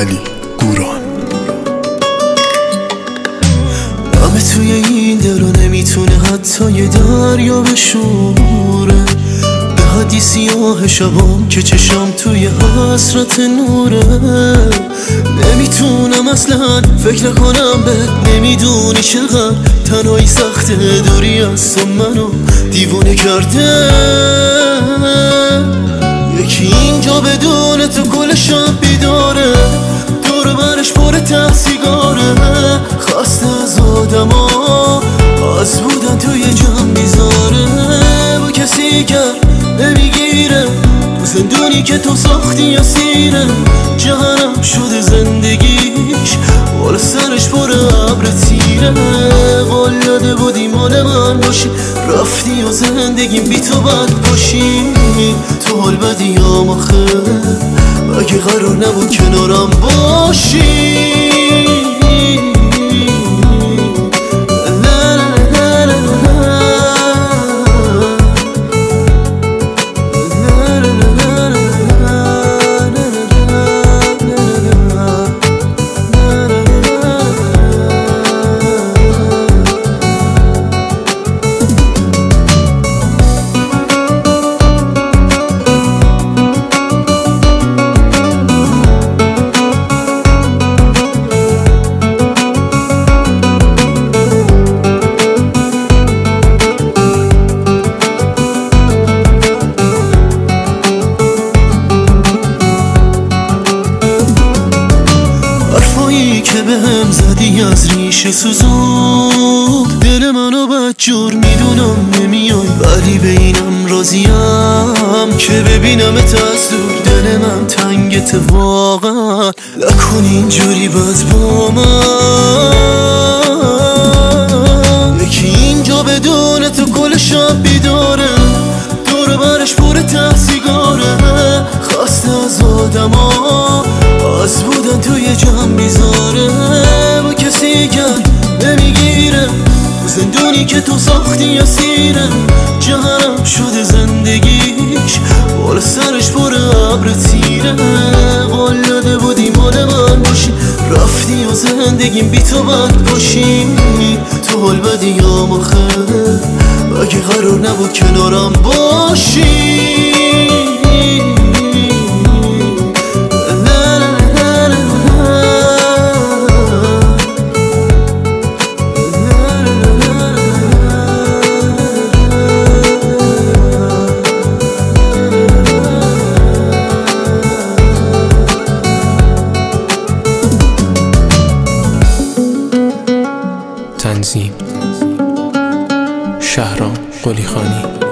علی گوران. همه توی این دل و نمیتونه حتی یه دریا بشوره، به حدی سیاه شبام که چشم توی حسرت نوره. نمیتونم اصلا فکر نکنم به نمیدونی چقدر تنهایی سخته، دوری از تو منو دیوونه کرده. یکی اینجا بدون تو کل شب بیداره، دور برش پر تحصیگاره، خسته از آدما از بودن توی جمع میذاره. با کسی که نمیگیره تو زندونی که تو ساختی اسیره، جهنم شده زندگیش بالا سرش پر ابر تیره. قول داده بودی مال من باشی، رفتی و زندگیم بی تو بد باشی. تو حال بدیام آخه اگه قرار نبود کنارم باشی. که بهم زدی از ریشه سوزود دل منو بدجور، میدونم نمیای ولی به اینم راضیم که ببینمت از دور. دل من تنگت واقعا، نکن اینجوری بد با من. یکی اینجا بدون تو کل شب بیداره، دور برش پر تحصیگاره، خسته از آدما از بودن توی جمع میذاره. با کسی که نمیگیره تو زندونی که تو ساختی اسیره، جهنم شده زندگیش بالا سرش پر ابر تیره. قول داده بودی مال من باشی، رفتی و زندگیم بی تو بد باشی. تو حال بدیام آخه اگه قرار نبود کنارم باشی. تنظیم شهرام قلیخانی.